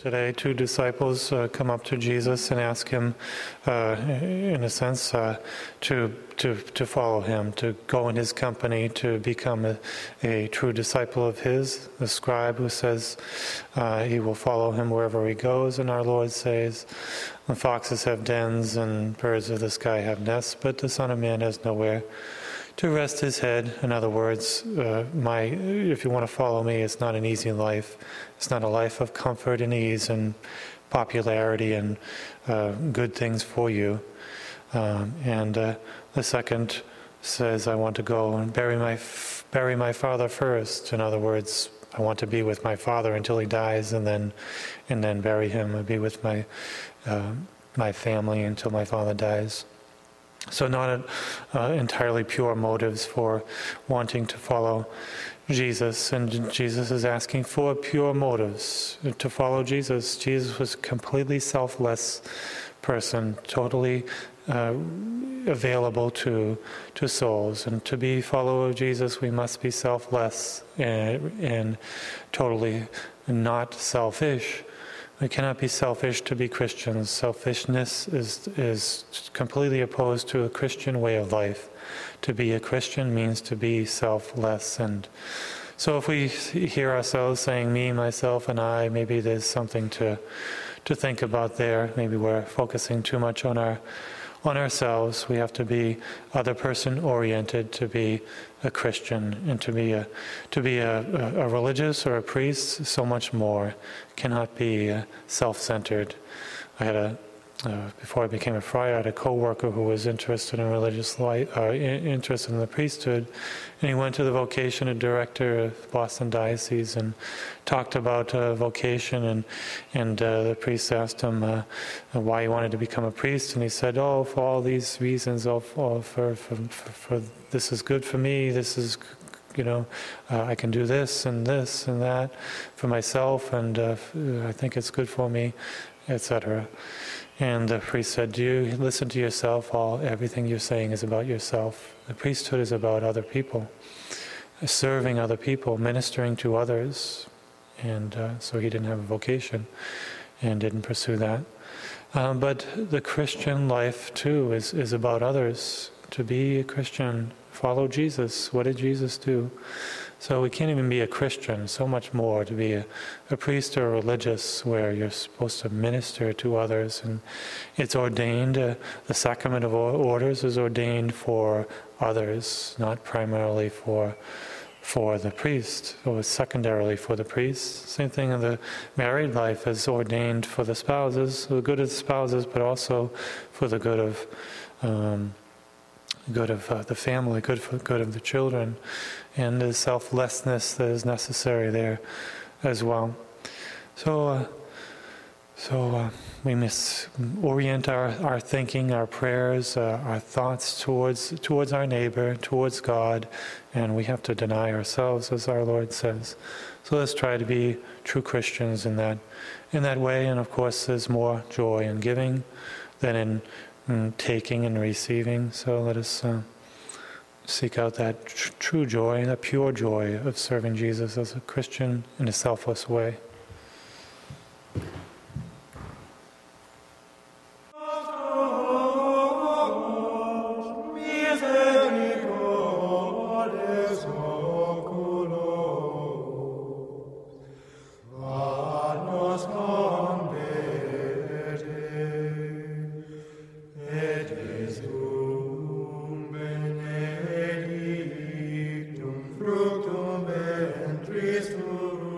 today, two disciples come up to Jesus and ask him, in a sense, to follow him, to go in his company, to become a true disciple of his. The scribe who says he will follow him wherever he goes, and our Lord says, the foxes have dens and birds of the sky have nests, but the Son of Man has nowhere to rest his head. In other words, if you want to follow me, it's not an easy life. It's not a life of comfort and ease and popularity and good things for you. And the second says, I want to go and bury my father first. In other words, I want to be with my father until he dies, and then bury him and be with my family until my father dies. So not entirely pure motives for wanting to follow Jesus. And Jesus is asking for pure motives to follow Jesus. Jesus was a completely selfless person, totally available to souls. And to be follower of Jesus, we must be selfless and totally not selfish. We cannot be selfish to be Christians. Selfishness is completely opposed to a Christian way of life. To be a Christian means to be selfless. And so if we hear ourselves saying me, myself, and I, maybe there's something to think about there. Maybe we're focusing too much on ourselves. We have to be other person oriented to be a Christian, and to be a religious or a priest. So much more cannot be self-centered. I had before I became a friar, I had a co-worker who was interested in religious life, interested in the priesthood, and he went to the vocation director of Boston Diocese and talked about vocation, and the priest asked him why he wanted to become a priest, and he said, "Oh, for all these reasons, for this is good for me. This is." I can do this and that for myself, and I think it's good for me, etc. And the priest said, "Do you listen to yourself? Everything you're saying is about yourself. The priesthood is about other people, serving other people, ministering to others." And so he didn't have a vocation and didn't pursue that. But the Christian life too is about others. To be a Christian, follow Jesus. What did Jesus do? So we can't even be a Christian, so much more to be a priest or a religious, where you're supposed to minister to others. And it's ordained, the sacrament of orders is ordained for others, not primarily for the priest, or secondarily for the priest. Same thing in the married life is ordained for the spouses, for the good of the spouses, but also for the good of the family, good of the children, and the selflessness that is necessary there as well. So we must orient our thinking, our prayers, our thoughts towards our neighbor, towards God, and we have to deny ourselves, as our Lord says. So let's try to be true Christians in that way. And of course, there's more joy in giving than in taking and receiving. So let us seek out that true joy, that pure joy of serving Jesus as a Christian in a selfless way. Fructum ventris tuum.